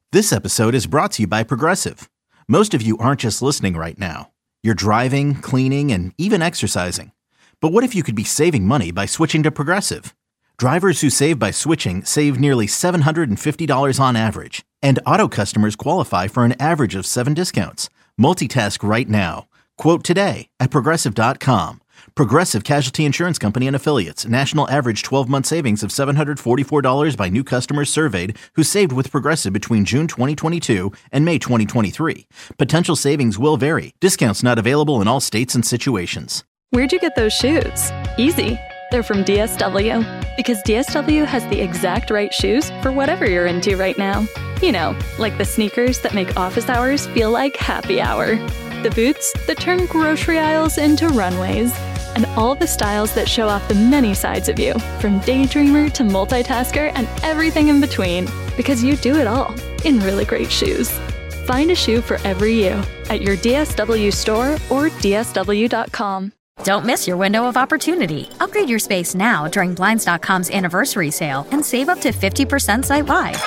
This episode is brought to you by Progressive. Most of you aren't just listening right now. You're driving, cleaning, and even exercising. But what if you could be saving money by switching to Progressive? Drivers who save by switching save nearly $750 on average. And auto customers qualify for an average of 7 discounts. Multitask right now. Quote today at Progressive.com. Progressive Casualty Insurance Company and Affiliates. National average 12-month savings of $744 by new customers surveyed who saved with Progressive between June 2022 and May 2023. Potential savings will vary. Discounts not available in all states and situations. Where'd you get those shoes? Easy. They're from DSW. Because DSW has the exact right shoes for whatever you're into right now. You know, like the sneakers that make office hours feel like happy hour. The boots that turn grocery aisles into runways. And all the styles that show off the many sides of you, from daydreamer to multitasker and everything in between. Because you do it all in really great shoes. Find a shoe for every you at your DSW store or DSW.com. Don't miss your window of opportunity. Upgrade your space now during Blinds.com's anniversary sale and save up to 50% site-wide.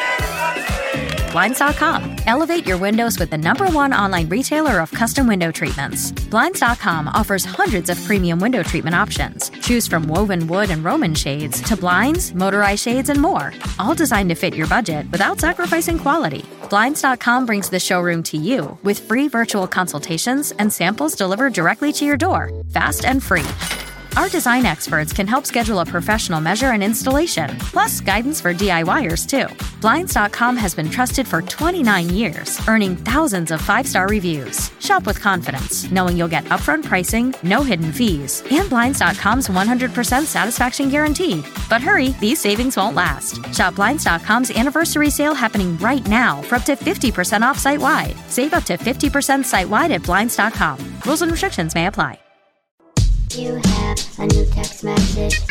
Blinds.com. Elevate your windows with the #1 online retailer of custom window treatments. Blinds.com offers hundreds of premium window treatment options. Choose from woven wood and Roman shades to blinds, motorized shades, and more. All designed to fit your budget without sacrificing quality. Blinds.com brings the showroom to you with free virtual consultations and samples delivered directly to your door, fast and free. Our design experts can help schedule a professional measure and installation, plus guidance for DIYers, too. Blinds.com has been trusted for 29 years, earning thousands of 5-star reviews. Shop with confidence, knowing you'll get upfront pricing, no hidden fees, and Blinds.com's 100% satisfaction guarantee. But hurry, these savings won't last. Shop Blinds.com's anniversary sale happening right now for up to 50% off site-wide. Save up to 50% site-wide at Blinds.com. Rules and restrictions may apply. You have a new text message.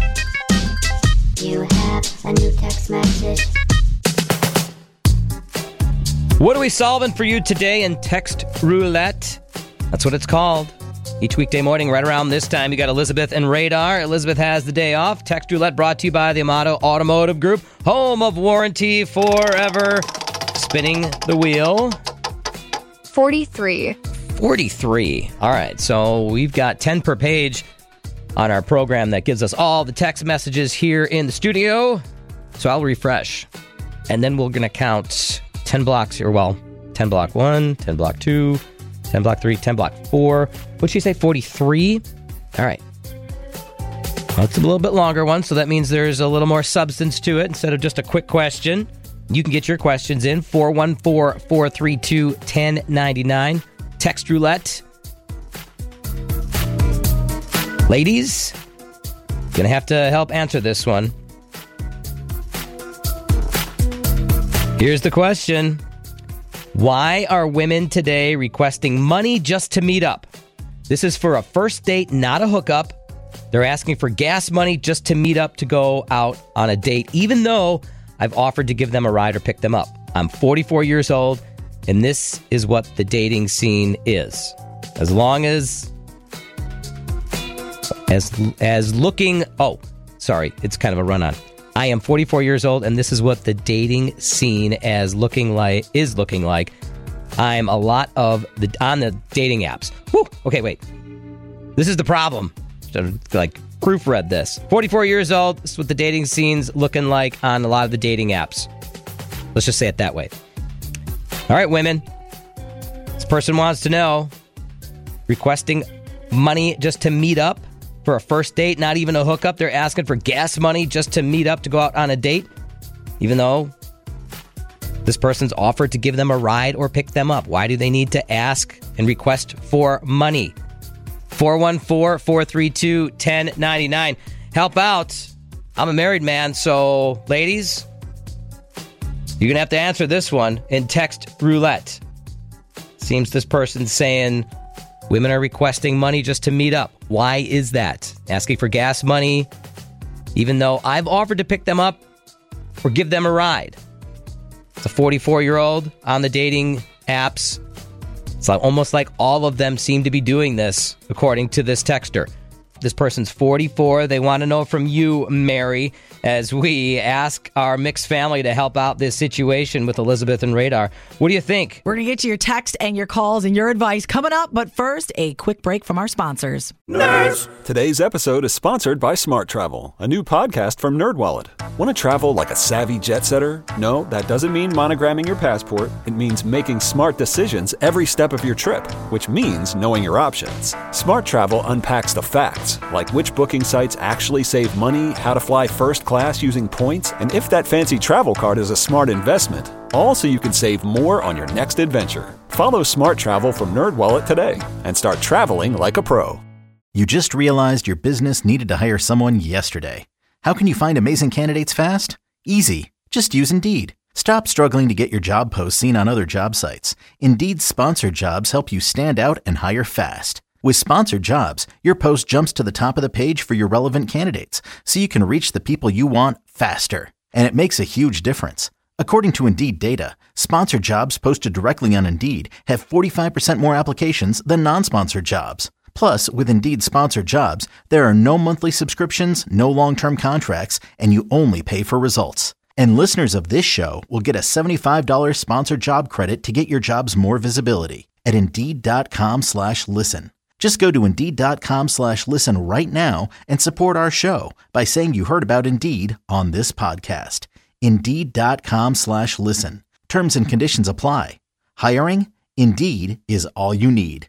You have a new text message. What are we solving for you today in Text Roulette? That's what it's called. Each weekday morning, right around this time, you got Elizabeth and Radar. Elizabeth has the day off. Text Roulette brought to you by the Amato Automotive Group, home of warranty forever. Spinning the wheel. 43. 43. All right, so we've got 10 per page on our program that gives us all the text messages here in the studio. So I'll refresh, and then we're going to count 10 blocks here. Well, 10 block 1, 10 block 2, 10 block 3, 10 block 4. What'd she say, 43? All right. Well, it's a little bit longer one, so that means there's a little more substance to it instead of just a quick question. You can get your questions in 414-432-1099. Text Roulette. Ladies, gonna have to help answer this one. Here's the question. Why are women today requesting money just to meet up? This is for a first date, not a hookup. They're asking for gas money just to meet up to go out on a date, even though I've offered to give them a ride or pick them up. I'm 44 years old. And this is what the dating scene is. As long as looking... Oh, sorry. It's kind of a run-on. I am 44 years old, and this is what the dating scene is looking like. I'm a lot of on the dating apps. Whew, okay, wait. This is the problem. Should have, proofread this. 44 years old. This is what the dating scene's looking like on a lot of the dating apps. Let's just say it that way. All right, women. This person wants to know, requesting money just to meet up for a first date, not even a hookup. They're asking for gas money just to meet up to go out on a date, even though this person's offered to give them a ride or pick them up. Why do they need to ask and request for money? 414-432-1099. Help out. I'm a married man, so ladies... You're going to have to answer this one in Text Roulette. Seems this person's saying women are requesting money just to meet up. Why is that? Asking for gas money, even though I've offered to pick them up or give them a ride. It's a 44-year-old on the dating apps. It's almost like all of them seem to be doing this, according to this texter. This person's 44. They want to know from you, Mary, as we ask our mixed family to help out this situation with Elizabeth and Radar. What do you think? We're going to get to your text and your calls and your advice coming up. But first, a quick break from our sponsors. Nerds! Today's episode is sponsored by Smart Travel, a new podcast from NerdWallet. Want to travel like a savvy jet setter? No, that doesn't mean monogramming your passport. It means making smart decisions every step of your trip, which means knowing your options. Smart Travel unpacks the facts, like which booking sites actually save money, how to fly first class using points, and if that fancy travel card is a smart investment. All so you can save more on your next adventure. Follow Smart Travel from NerdWallet today and start traveling like a pro. You just realized your business needed to hire someone yesterday. How can you find amazing candidates fast? Easy. Just use Indeed. Stop struggling to get your job posts seen on other job sites. Indeed's sponsored jobs help you stand out and hire fast. With sponsored jobs, your post jumps to the top of the page for your relevant candidates, so you can reach the people you want faster. And it makes a huge difference. According to Indeed data, sponsored jobs posted directly on Indeed have 45% more applications than non-sponsored jobs. Plus, with Indeed sponsored jobs, there are no monthly subscriptions, no long-term contracts, and you only pay for results. And listeners of this show will get a $75 sponsored job credit to get your jobs more visibility at Indeed.com/listen. Just go to Indeed.com/listen right now and support our show by saying you heard about Indeed on this podcast. Indeed.com/listen. Terms and conditions apply. Hiring? Indeed is all you need.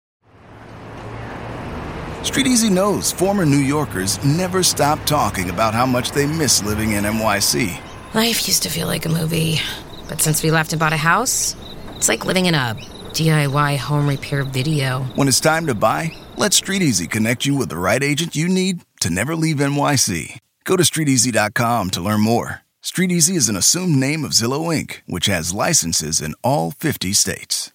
Street Easy knows former New Yorkers never stop talking about how much they miss living in NYC. Life used to feel like a movie, but since we left and bought a house, it's like living in a DIY home repair video. When it's time to buy, let Street Easy connect you with the right agent you need to never leave NYC. Go to StreetEasy.com to learn more. Street Easy is an assumed name of Zillow Inc., which has licenses in all 50 states.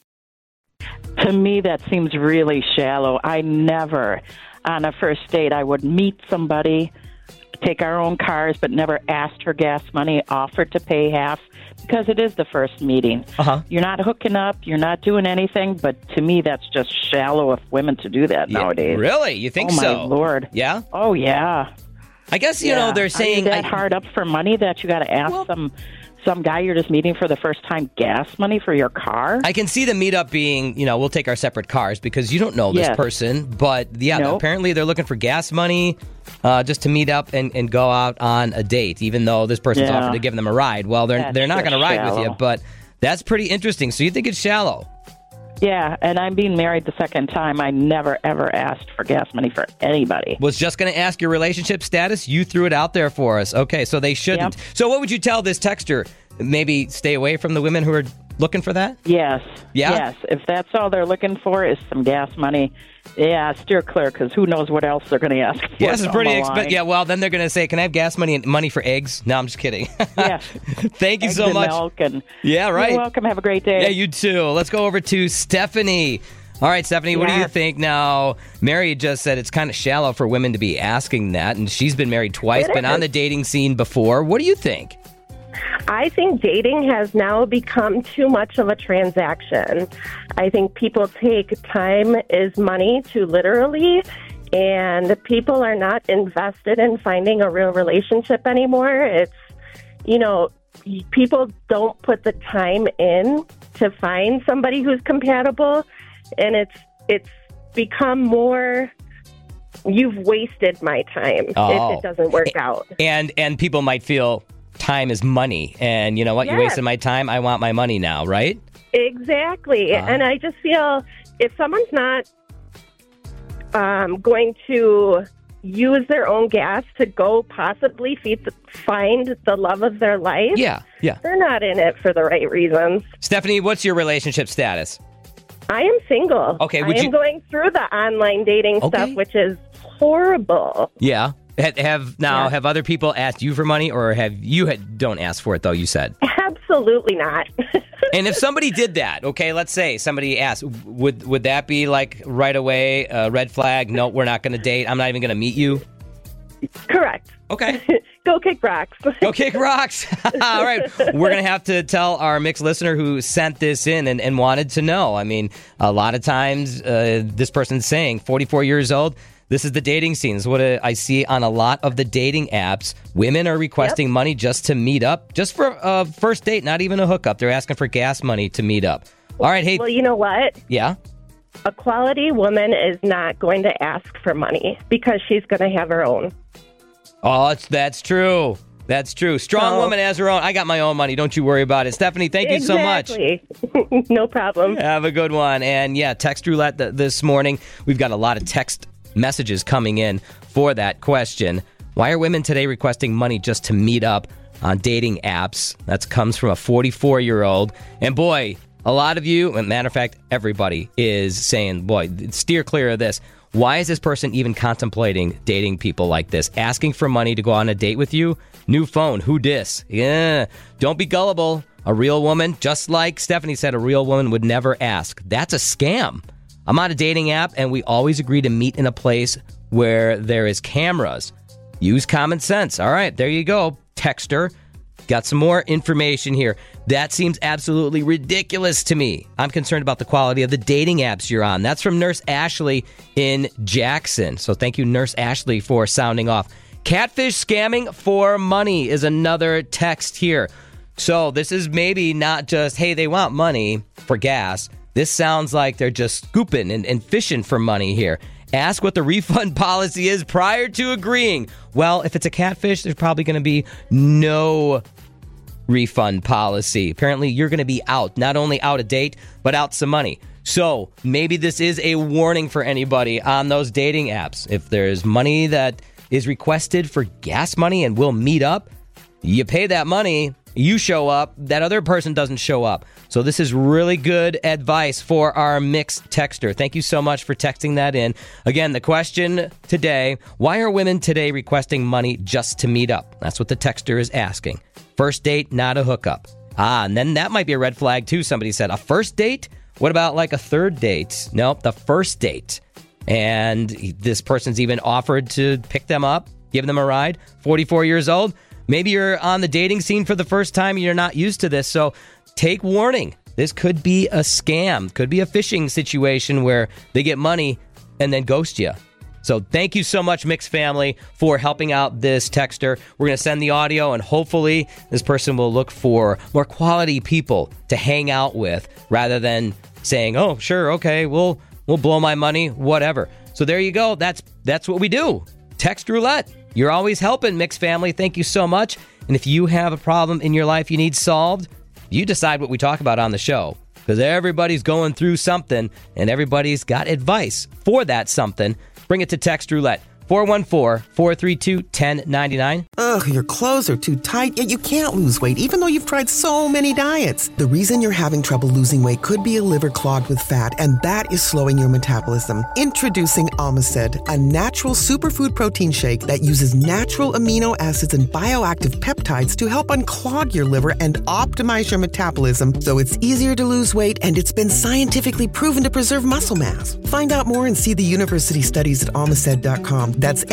To me, that seems really shallow. I never, on a first date, I would meet somebody, take our own cars, but never asked for gas money, offered to pay half, because it is the first meeting. You're not hooking up, you're not doing anything, but to me, that's just shallow of women to do that nowadays. Really? You think so? Oh, my Lord. Yeah? Oh, yeah. I guess, you know, they're saying... Are you that hard up for money that you got to ask some guy you're just meeting for the first time gas money for your car? I can see the meetup being, you know, we'll take our separate cars because you don't know this person. But, apparently they're looking for gas money just to meet up and go out on a date, even though this person's offered to give them a ride. Well, they're not going to ride with you, but that's pretty interesting. So you think it's shallow? Yeah, and I'm being married the second time. I never, ever asked for gas money for anybody. Was just going to ask your relationship status. You threw it out there for us. Okay, so they shouldn't. Yep. So what would you tell this texter? Maybe stay away from the women who are looking for that? Yes. Yeah? Yes. If that's all they're looking for is some gas money, steer clear, because who knows what else they're going to ask for. Yes, it's pretty expensive. Yeah, well, then they're going to say, can I have gas money and money for eggs? No, I'm just kidding. Yes. Thank you eggs so and much. Milk and yeah, right. You're welcome. Have a great day. Yeah, you too. Let's go over to Stephanie. All right, Stephanie, what do you think now? Mary just said it's kind of shallow for women to be asking that, and she's been married twice, been on the dating scene before. What do you think? I think dating has now become too much of a transaction. I think people take time is money too literally, and people are not invested in finding a real relationship anymore. It's, you know, people don't put the time in to find somebody who's compatible, and it's become more, you've wasted my time if it doesn't work out. And people might feel time is money, and you know what? Yes. You wasted my time. I want my money now, right? Exactly. And I just feel if someone's not going to use their own gas to go possibly find the love of their life, they're not in it for the right reasons. Stephanie, what's your relationship status? I am single. Okay, I am going through the online dating stuff, which is horrible. Yeah. Have other people asked you for money, or don't ask for it, though, you said? Absolutely not. And if somebody did that, okay, let's say somebody asked, would that be like right away a red flag? No, we're not going to date. I'm not even going to meet you? Correct. Okay. Go kick rocks. Go kick rocks. All right. We're going to have to tell our mixed listener who sent this in and wanted to know. I mean, a lot of times this person's saying 44 years old. This is the dating scene. This is what I see on a lot of the dating apps. Women are requesting money just to meet up, just for a first date, not even a hookup. They're asking for gas money to meet up. All right, hey. Well, you know what? Yeah? A quality woman is not going to ask for money because she's going to have her own. Oh, that's true. That's true. Strong woman has her own. I got my own money. Don't you worry about it. Stephanie, thank you so much. No problem. Have a good one. And yeah, text roulette this morning. We've got a lot of text messages coming in for that question. Why are women today requesting money just to meet up on dating apps? That comes from a 44-year-old. And boy, a lot of you, and matter of fact, everybody is saying, boy, steer clear of this. Why is this person even contemplating dating people like this? Asking for money to go on a date with you? New phone, who dis? Yeah, don't be gullible. A real woman, just like Stephanie said, a real woman would never ask. That's a scam. I'm on a dating app, and we always agree to meet in a place where there is cameras. Use common sense. All right, there you go, texter. Got some more information here. That seems absolutely ridiculous to me. I'm concerned about the quality of the dating apps you're on. That's from Nurse Ashley in Jackson. So thank you, Nurse Ashley, for sounding off. Catfish scamming for money is another text here. So this is maybe not just, hey, they want money for gas. This sounds like they're just scooping and fishing for money here. Ask what the refund policy is prior to agreeing. Well, if it's a catfish, there's probably going to be no refund policy. Apparently, you're going to be out, not only out of date, but out some money. So maybe this is a warning for anybody on those dating apps. If there's money that is requested for gas money and we'll meet up, you pay that money, you show up, that other person doesn't show up. So this is really good advice for our mixed texter. Thank you so much for texting that in. Again, the question today, why are women today requesting money just to meet up? That's what the texter is asking. First date, not a hookup. And then that might be a red flag too. Somebody said, a first date? What about like a third date? Nope, the first date. And this person's even offered to pick them up, give them a ride. 44 years old. Maybe you're on the dating scene for the first time and you're not used to this. So take warning. This could be a scam. Could be a phishing situation where they get money and then ghost you. So thank you so much, Mixed Family, for helping out this texter. We're going to send the audio, and hopefully this person will look for more quality people to hang out with rather than saying, oh, sure, okay, we'll blow my money, whatever. So there you go. That's what we do. Text roulette. You're always helping, Mixed Family. Thank you so much. And if you have a problem in your life you need solved, you decide what we talk about on the show. Because everybody's going through something, and everybody's got advice for that something. Bring it to Text Roulette. 414-432-1099. Ugh, your clothes are too tight, yet you can't lose weight, even though you've tried so many diets. The reason you're having trouble losing weight could be a liver clogged with fat, and that is slowing your metabolism. Introducing Omicid, a natural superfood protein shake that uses natural amino acids and bioactive peptides to help unclog your liver and optimize your metabolism so it's easier to lose weight, and it's been scientifically proven to preserve muscle mass. Find out more and see the university studies at Omicid.com. That's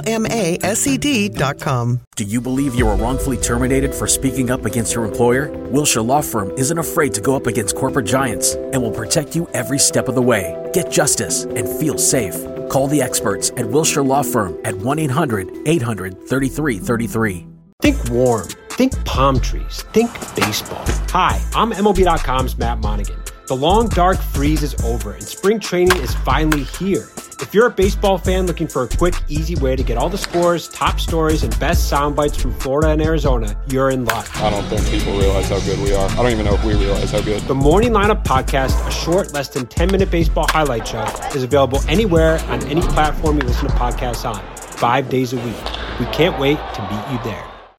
ALMASED.com. Do you believe you were wrongfully terminated for speaking up against your employer? Wilshire Law Firm isn't afraid to go up against corporate giants and will protect you every step of the way. Get justice and feel safe. Call the experts at Wilshire Law Firm at 1-800-800-3333. Think warm. Think palm trees. Think baseball. Hi, I'm MLB.com's Matt Monaghan. The long, dark freeze is over, and spring training is finally here. If you're a baseball fan looking for a quick, easy way to get all the scores, top stories, and best sound bites from Florida and Arizona, you're in luck. I don't think people realize how good we are. I don't even know if we realize how good. The Morning Lineup Podcast, a short, less than 10-minute baseball highlight show, is available anywhere on any platform you listen to podcasts on, 5 days a week. We can't wait to meet you there.